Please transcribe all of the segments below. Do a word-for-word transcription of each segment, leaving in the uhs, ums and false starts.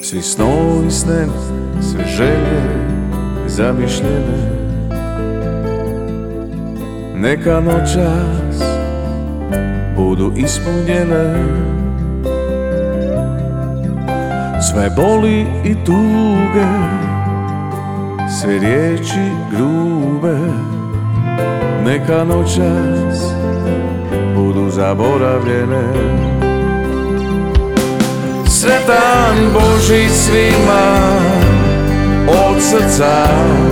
Svi snovi sneni, sve želje zamišljene, neka noćas budu ispunjene. Sve boli i tuge, sve riječi grube, neka noćas budu zaboravljene. Sretan Božić svima od srca,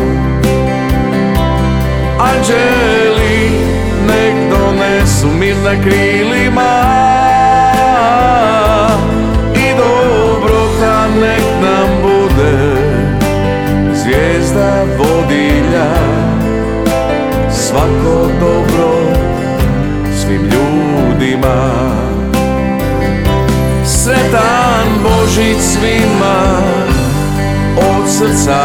anđeli nek donesu mir na krilima i dobrota nek nam bude zvijezda vodilja. Svako dobro svim ljudima. Sretan Božić svima od srca,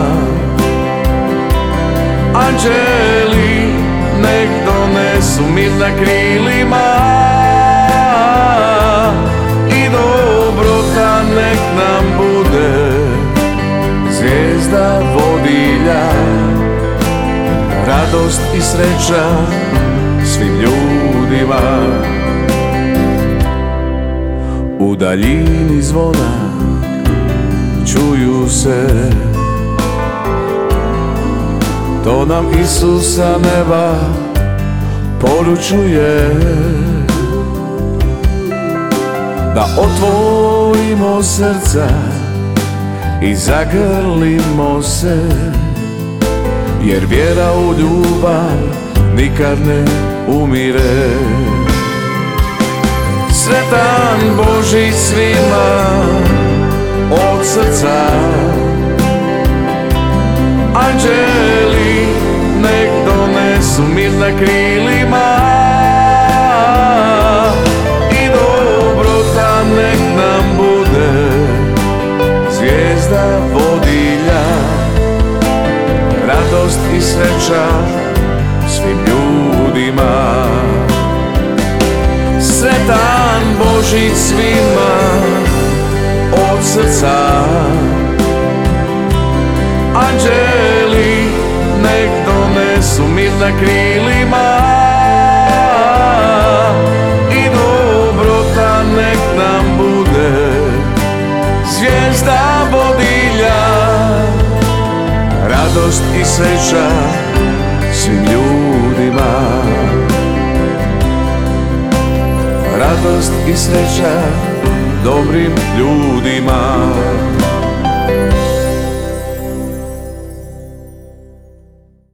anđeli nek donesu mir na krilima i dobrota nek nam bude zvijezda vodilja. Radost i sreća svim ljudima. U daljini zvona čuju se, to nam Isus sa neba poručuje, da otvorimo srca i zagrlimo se, jer vjera u ljubav nikad ne umire. Sretan Božić svima od srca, anđeli nek donesu mir na krilima i dobrota nek nam bude zvijezda vodilja. Radost i sreća svim ljudima. Sretan Božić svima od srca, anđeli nek donesu mir na krilima i dobrota nek nam bude zvijezda vodilja. Radost i sreća svim ljudima. Radost i sreća dobrim ljudima.